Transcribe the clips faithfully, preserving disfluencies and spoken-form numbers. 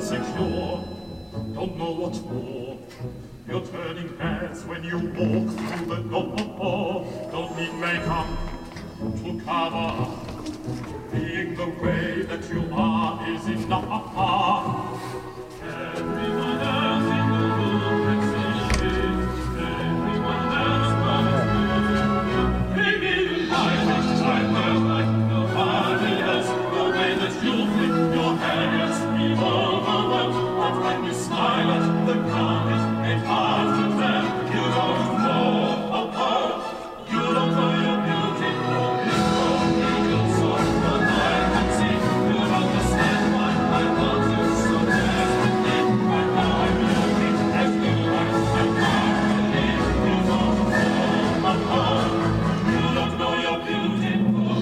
insecure, don't know what for. You're turning heads when you walk through the door. Don't need makeup to cover up. Being the way that you are is enough. Everyone else in the room can see it. Everyone else but you. Maybe I was like like nobody else. The way that you flip your hair gets me overwhelmed. But when you smile at the crowd, it ain't hard to tell. You don't know, oh, oh. You don't know your beauty. Oh, you don't need your soul. But I can see you understand why I want you so desperately. Right now I'm looking as you are. I can't believe you don't know, oh, oh. You don't know you're beautiful.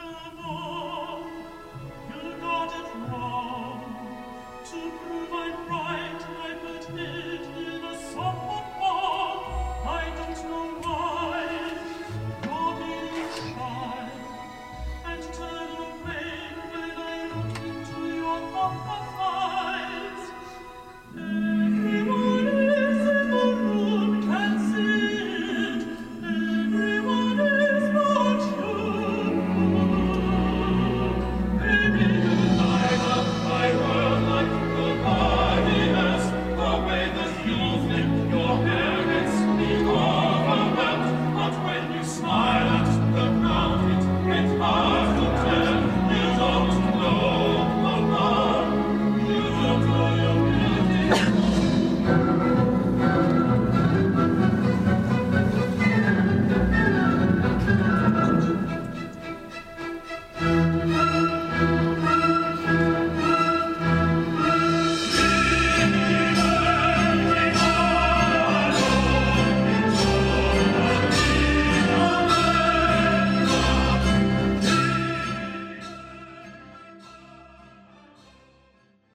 You got it wrong. To prove I'm wrong.